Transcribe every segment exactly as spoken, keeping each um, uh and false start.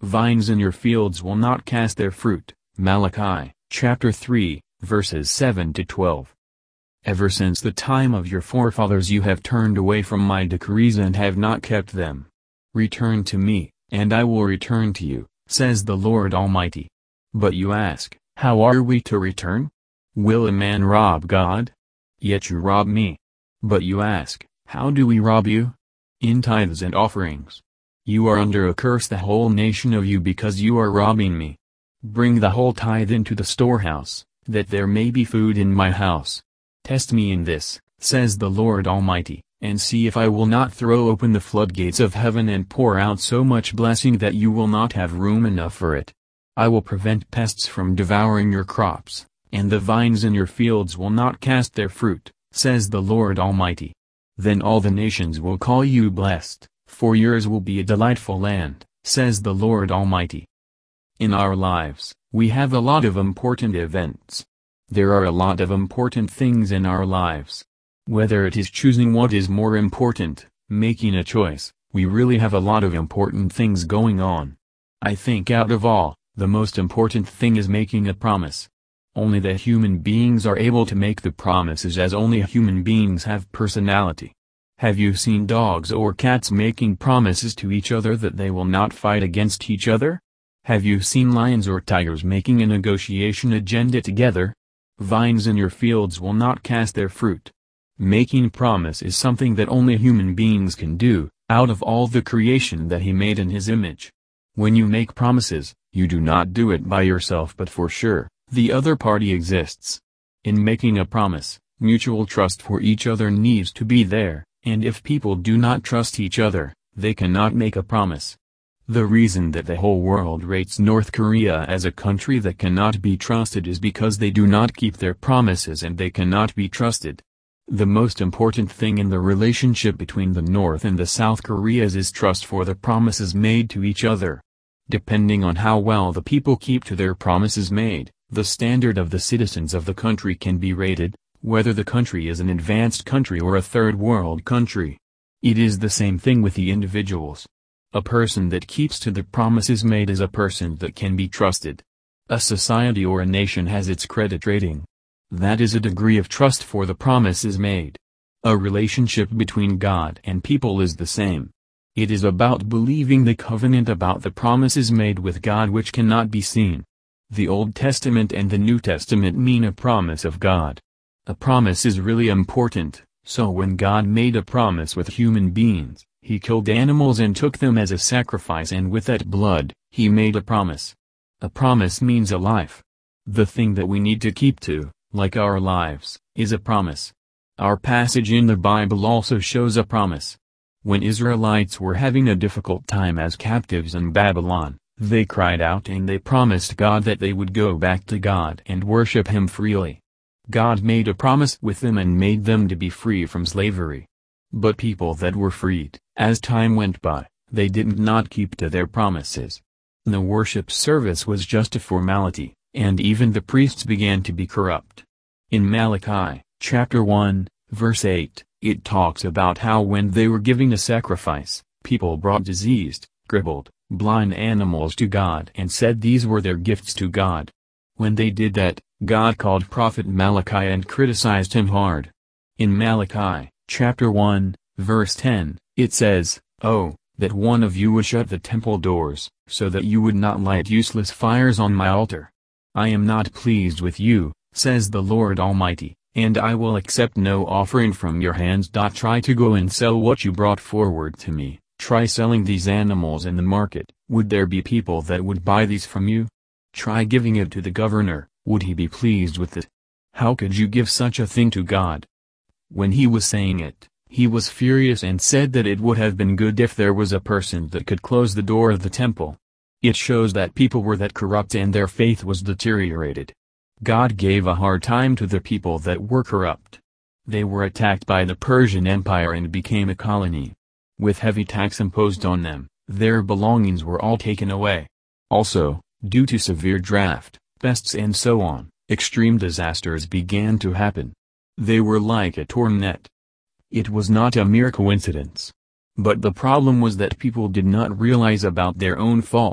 Vines in your fields will not cast their fruit. Malachi, chapter three, verses seven to twelve. Ever since the time of your forefathers you have turned away from my decrees and have not kept them. Return to me, and I will return to you, says the Lord Almighty. But you ask, how are we to return? Will a man rob God? Yet you rob me. But you ask, how do we rob you? In tithes and offerings. You are under a curse, the whole nation of you, because you are robbing me. Bring the whole tithe into the storehouse, that there may be food in my house. Test me in this, says the Lord Almighty, and see if I will not throw open the floodgates of heaven and pour out so much blessing that you will not have room enough for it. I will prevent pests from devouring your crops, and the vines in your fields will not cast their fruit, says the Lord Almighty. Then all the nations will call you blessed, for yours will be a delightful land, says the Lord Almighty. In our lives, we have a lot of important events. There are a lot of important things in our lives. Whether it is choosing what is more important, making a choice, we really have a lot of important things going on. I think out of all, the most important thing is making a promise. Only the human beings are able to make the promises, as only human beings have personality. Have you seen dogs or cats making promises to each other that they will not fight against each other? Have you seen lions or tigers making a negotiation agenda together? Vines in your fields will not cast their fruit. Making promise is something that only human beings can do, out of all the creation that he made in his image. When you make promises, you do not do it by yourself, but for sure, the other party exists. In making a promise, mutual trust for each other needs to be there, and if people do not trust each other, they cannot make a promise. The reason that the whole world rates North Korea as a country that cannot be trusted is because they do not keep their promises and they cannot be trusted. The most important thing in the relationship between the North and the South Koreas is trust for the promises made to each other. Depending on how well the people keep to their promises made, the standard of the citizens of the country can be rated, whether the country is an advanced country or a third world country. It is the same thing with the individuals. A person that keeps to the promises made is a person that can be trusted. A society or a nation has its credit rating. That is a degree of trust for the promises made. A relationship between God and people is the same. It is about believing the covenant about the promises made with God which cannot be seen. The Old Testament and the New Testament mean a promise of God. A promise is really important, so when God made a promise with human beings, he killed animals and took them as a sacrifice, and with that blood, he made a promise. A promise means a life. The thing that we need to keep to, like our lives, is a promise. Our passage in the Bible also shows a promise. When Israelites were having a difficult time as captives in Babylon, they cried out and they promised God that they would go back to God and worship him freely. God made a promise with them and made them to be free from slavery. But people that were freed, as time went by, they did not keep to their promises. The worship service was just a formality, and even the priests began to be corrupt. In Malachi, chapter one, verse eight, it talks about how when they were giving a sacrifice, people brought diseased, crippled, blind animals to God and said these were their gifts to God. When they did that, God called prophet Malachi and criticized him hard. In Malachi, chapter one, verse ten, it says, "Oh, that one of you would shut the temple doors, so that you would not light useless fires on my altar. I am not pleased with you, says the Lord Almighty, and I will accept no offering from your hands. Try to go and sell what you brought forward to me. Try selling these animals in the market. Would there be people that would buy these from you? Try giving it to the governor. Would he be pleased with it? How could you give such a thing to God?" When he was saying it, he was furious and said that it would have been good if there was a person that could close the door of the temple. It shows that people were that corrupt and their faith was deteriorated. God gave a hard time to the people that were corrupt. They were attacked by the Persian Empire and became a colony. With heavy tax imposed on them, their belongings were all taken away. Also, due to severe drought, pests and so on, extreme disasters began to happen. They were like a torn net. It was not a mere coincidence. But the problem was that people did not realize about their own faults,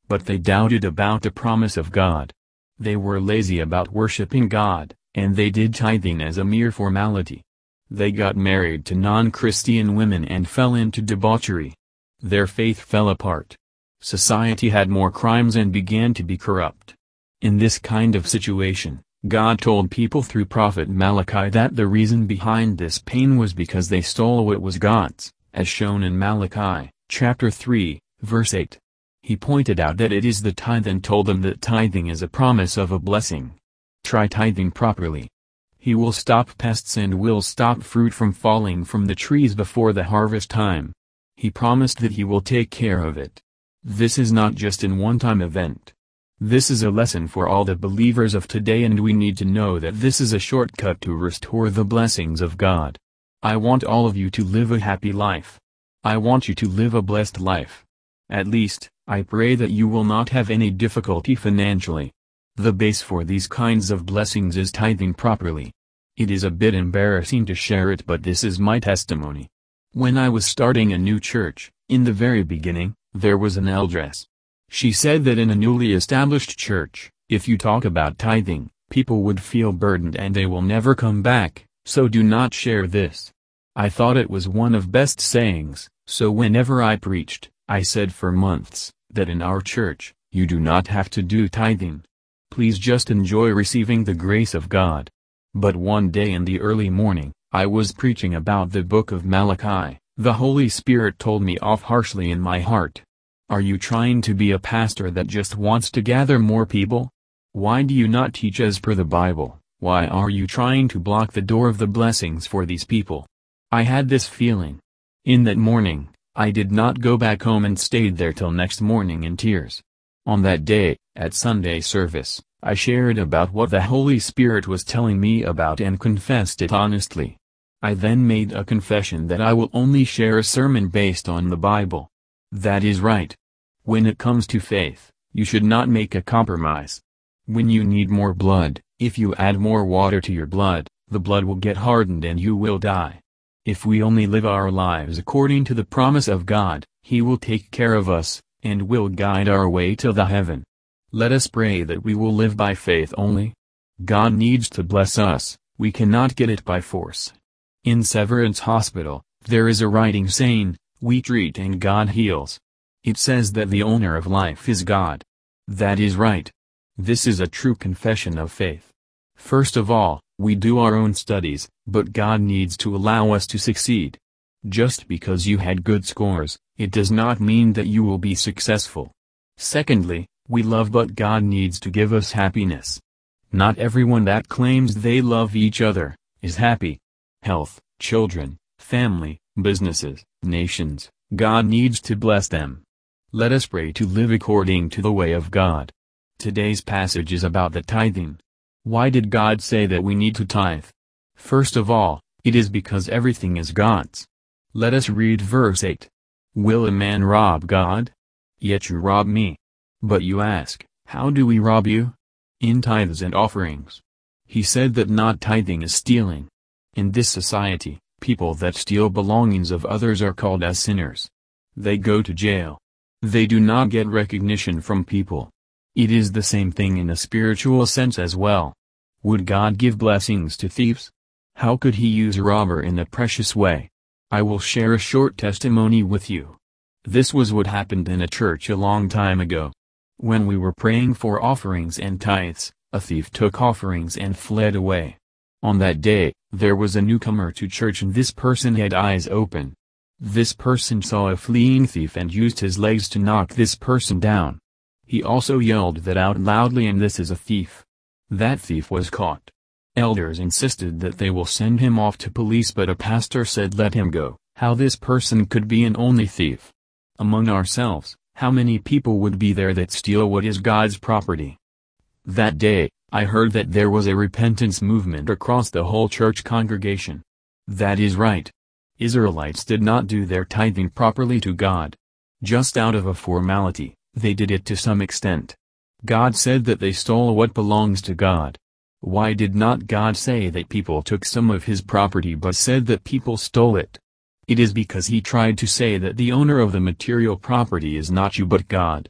but they doubted about the promise of God. They were lazy about worshiping God, and they did tithing as a mere formality. They got married to non-Christian women and fell into debauchery. Their faith fell apart. Society had more crimes and began to be corrupt. In this kind of situation, God told people through prophet Malachi that the reason behind this pain was because they stole what was God's, as shown in Malachi, chapter three, verse eight. He pointed out that it is the tithe and told them that tithing is a promise of a blessing. Try tithing properly. He will stop pests and will stop fruit from falling from the trees before the harvest time. He promised that he will take care of it. This is not just an one-time event. This is a lesson for all the believers of today, and we need to know that this is a shortcut to restore the blessings of God. I want all of you to live a happy life. I want you to live a blessed life. At least, I pray that you will not have any difficulty financially. The base for these kinds of blessings is tithing properly. It is a bit embarrassing to share it, but this is my testimony. When I was starting a new church, in the very beginning, there was an eldress. She said that in a newly established church, if you talk about tithing, people would feel burdened and they will never come back, so do not share this. I thought it was one of best sayings, so whenever I preached, I said for months, that in our church, you do not have to do tithing. Please just enjoy receiving the grace of God. But one day in the early morning, I was preaching about the book of Malachi. The Holy Spirit told me off harshly in my heart. Are you trying to be a pastor that just wants to gather more people? Why do you not teach as per the Bible? Why are you trying to block the door of the blessings for these people? I had this feeling. In that morning, I did not go back home and stayed there till next morning in tears. On that day, at Sunday service, I shared about what the Holy Spirit was telling me about and confessed it honestly. I then made a confession that I will only share a sermon based on the Bible. That is right. When it comes to faith, you should not make a compromise. When you need more blood, if you add more water to your blood, the blood will get hardened and you will die. If we only live our lives according to the promise of God, He will take care of us, and will guide our way to the heaven. Let us pray that we will live by faith only. God needs to bless us, we cannot get it by force. In Severance Hospital, there is a writing saying, we treat and God heals. It says that the owner of life is God. That is right. This is a true confession of faith. First of all, we do our own studies, but God needs to allow us to succeed. Just because you had good scores, it does not mean that you will be successful. Secondly, we love, but God needs to give us happiness. Not everyone that claims they love each other, is happy. Health, children, family, businesses, nations, God needs to bless them. Let us pray to live according to the way of God. Today's passage is about the tithing. Why did God say that we need to tithe? First of all, it is because everything is God's. Let us read verse eight. Will a man rob God? Yet you rob me. But you ask, how do we rob you? In tithes and offerings. He said that not tithing is stealing. In this society, people that steal belongings of others are called as sinners. They go to jail. They do not get recognition from people. It is the same thing in a spiritual sense as well. Would God give blessings to thieves? How could He use a robber in a precious way? I will share a short testimony with you. This was what happened in a church a long time ago. When we were praying for offerings and tithes, a thief took offerings and fled away. On that day, there was a newcomer to church and this person had eyes open. This person saw a fleeing thief and used his legs to knock this person down. He also yelled that out loudly, and this is a thief. That thief was caught. Elders insisted that they will send him off to police, but a pastor said let him go. How this person could be an only thief? Among ourselves, how many people would be there that steal what is God's property? That day, I heard that there was a repentance movement across the whole church congregation. That is right. Israelites did not do their tithing properly to God. Just out of a formality, they did it to some extent. God said that they stole what belongs to God. Why did not God say that people took some of His property but said that people stole it? It is because He tried to say that the owner of the material property is not you but God.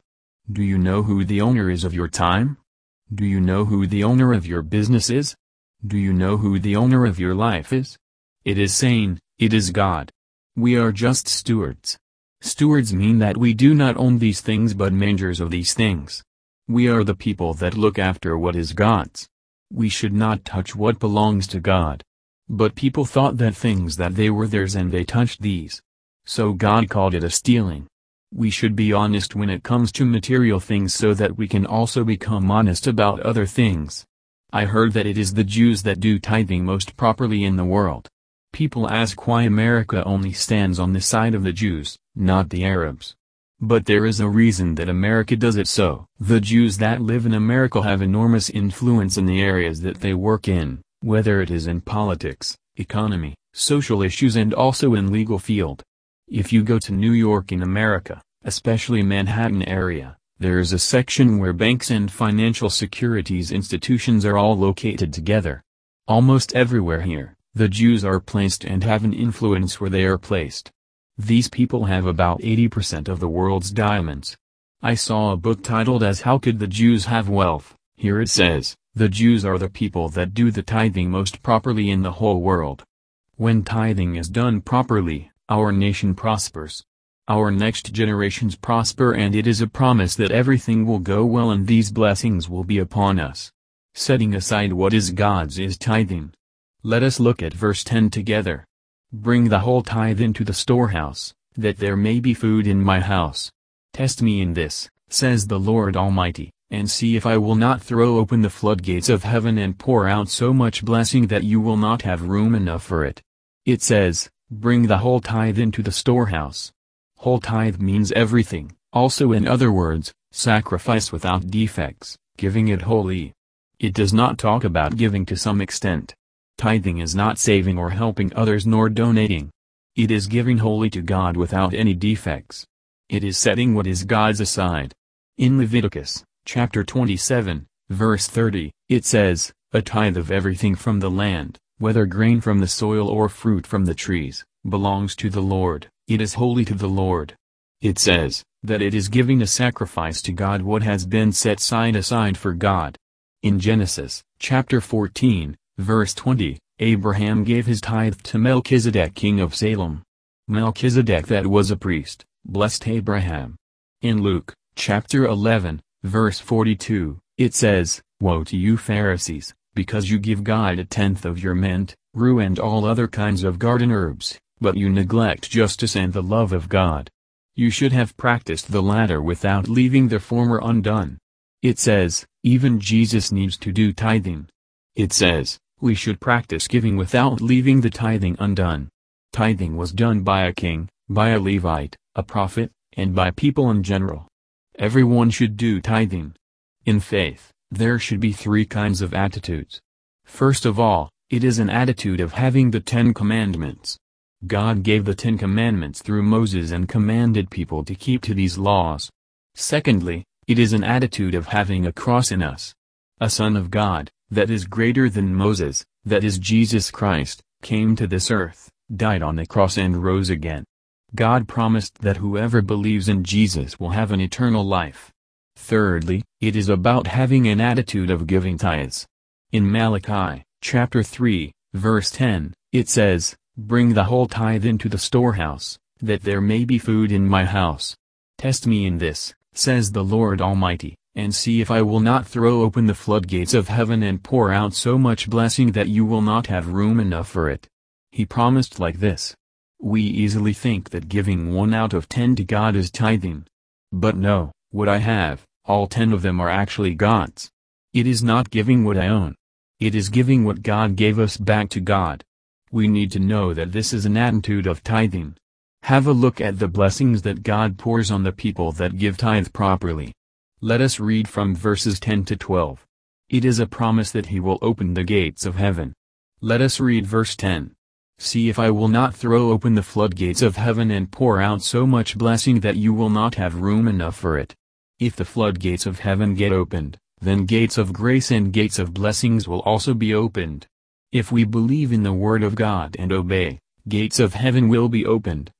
Do you know who the owner is of your time? Do you know who the owner of your business is? Do you know who the owner of your life is? It is saying, it is God. We are just stewards. Stewards mean that we do not own these things but managers of these things. We are the people that look after what is God's. We should not touch what belongs to God. But people thought that things that they were theirs and they touched these. So God called it a stealing. We should be honest when it comes to material things so that we can also become honest about other things. I heard that it is the Jews that do tithing most properly in the world. People ask why America only stands on the side of the Jews, not the Arabs. But there is a reason that America does it so. The Jews that live in America have enormous influence in the areas that they work in, whether it is in politics, economy, social issues and also in legal field. If you go to New York in America, especially Manhattan area, there is a section where banks and financial securities institutions are all located together. Almost everywhere here, the Jews are placed and have an influence where they are placed. These people have about eighty percent of the world's diamonds. I saw a book titled as How Could the Jews Have Wealth? Here it says, the Jews are the people that do the tithing most properly in the whole world. When tithing is done properly, our nation prospers. Our next generations prosper and it is a promise that everything will go well and these blessings will be upon us. Setting aside what is God's is tithing. Let us look at verse ten together. Bring the whole tithe into the storehouse, that there may be food in my house. Test me in this, says the Lord Almighty, and see if I will not throw open the floodgates of heaven and pour out so much blessing that you will not have room enough for it. It says, bring the whole tithe into the storehouse. Whole tithe means everything, also in other words, sacrifice without defects, giving it wholly. It does not talk about giving to some extent. Tithing is not saving or helping others nor donating. It is giving wholly to God without any defects. It is setting what is God's aside. In Leviticus, chapter twenty-seven, verse thirty, it says, a tithe of everything from the land, whether grain from the soil or fruit from the trees, belongs to the Lord, it is holy to the Lord. It says, that it is giving a sacrifice to God what has been set side aside for God. In Genesis, chapter fourteen, verse twenty, Abraham gave his tithe to Melchizedek king of Salem. Melchizedek that was a priest, blessed Abraham. In Luke, chapter eleven, verse forty-two, it says, woe to you Pharisees, because you give God a tenth of your mint, rue and all other kinds of garden herbs, but you neglect justice and the love of God. You should have practiced the latter without leaving the former undone. It says, even Jesus needs to do tithing. It says, we should practice giving without leaving the tithing undone. Tithing was done by a king, by a Levite, a prophet, and by people in general. Everyone should do tithing. In faith, there should be three kinds of attitudes. First of all, it is an attitude of having the Ten Commandments. God gave the Ten Commandments through Moses and commanded people to keep to these laws. Secondly, it is an attitude of having a cross in us. A Son of God, that is greater than Moses, that is Jesus Christ, came to this earth, died on the cross and rose again. God promised that whoever believes in Jesus will have an eternal life. Thirdly, it is about having an attitude of giving tithes. In Malachi, chapter three, verse ten, it says, bring the whole tithe into the storehouse, that there may be food in my house. Test me in this, says the Lord Almighty, and see if I will not throw open the floodgates of heaven and pour out so much blessing that you will not have room enough for it. He promised like this. We easily think that giving one out of ten to God is tithing. But no, what I have, all ten of them are actually God's. It is not giving what I own. It is giving what God gave us back to God. We need to know that this is an attitude of tithing. Have a look at the blessings that God pours on the people that give tithe properly. Let us read from verses ten to twelve. It is a promise that he will open the gates of heaven. Let us read verse ten. See if I will not throw open the floodgates of heaven and pour out so much blessing that you will not have room enough for it. If the floodgates of heaven get opened, then gates of grace and gates of blessings will also be opened. If we believe in the word of God and obey, gates of heaven will be opened,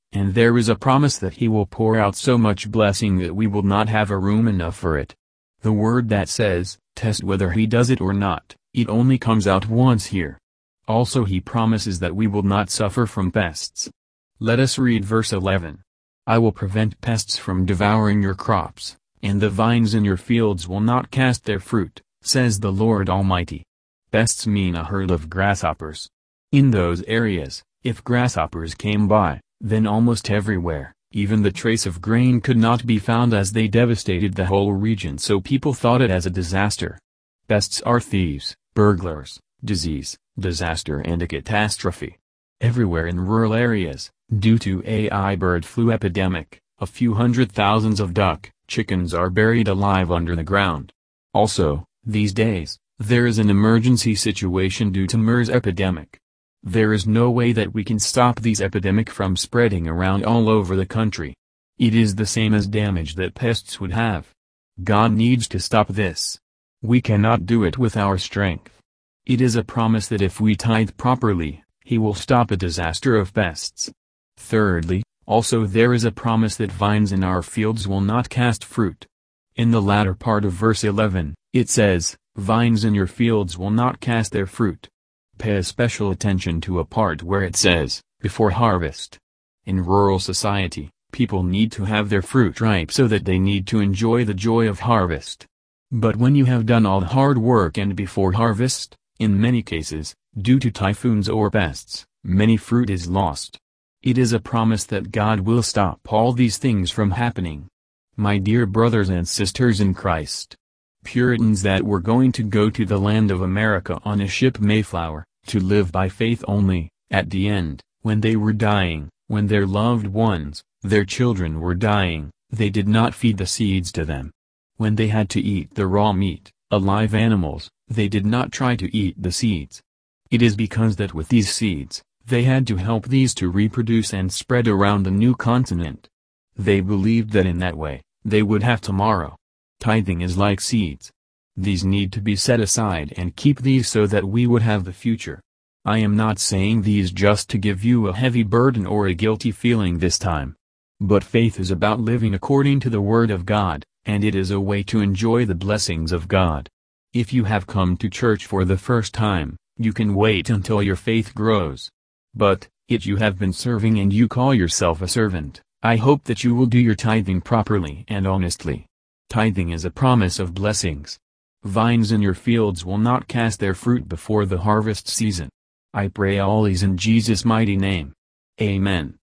And there is a promise that he will pour out so much blessing that we will not have a room enough for it. The word that says, test whether he does it or not, it only comes out once here. Also he promises that we will not suffer from pests. Let us read verse eleven. I will prevent pests from devouring your crops, and the vines in your fields will not cast their fruit, says the Lord Almighty. Pests mean a herd of grasshoppers. In those areas, if grasshoppers came by, then almost everywhere, even the trace of grain could not be found as they devastated the whole region, so people thought it as a disaster. Pests are thieves, burglars, disease, disaster and a catastrophe. Everywhere in rural areas, due to a bird flu epidemic, a few hundred thousands of duck, chickens are buried alive under the ground. Also, these days, there is an emergency situation due to MERS epidemic. There is no way that we can stop these epidemic from spreading around all over the country. It is the same as damage that pests would have. God needs to stop this. We cannot do it with our strength. It is a promise that if we tithe properly, he will stop a disaster of pests. Thirdly, also there is a promise that vines in our fields will not cast fruit. In the latter part of verse eleven, it says, vines in your fields will not cast their fruit. Pay special attention to a part where it says, before harvest. In rural society, people need to have their fruit ripe so that they need to enjoy the joy of harvest. But when you have done all the hard work and before harvest, in many cases, due to typhoons or pests, many fruit is lost. It is a promise that God will stop all these things from happening. My dear brothers and sisters in Christ, Puritans that were going to go to the land of America on a ship Mayflower, to live by faith only, at the end, when they were dying, when their loved ones, their children were dying, they did not feed the seeds to them. When they had to eat the raw meat, alive animals, they did not try to eat the seeds. It is because that with these seeds, they had to help these to reproduce and spread around the new continent. They believed that in that way, they would have tomorrow. Tithing is like seeds. These need to be set aside and keep these so that we would have the future. I am not saying these just to give you a heavy burden or a guilty feeling this time. But faith is about living according to the Word of God, and it is a way to enjoy the blessings of God. If you have come to church for the first time, you can wait until your faith grows. But, if you have been serving and you call yourself a servant, I hope that you will do your tithing properly and honestly. Tithing is a promise of blessings. Vines in your fields will not cast their fruit before the harvest season. I pray all these in Jesus' mighty name. Amen.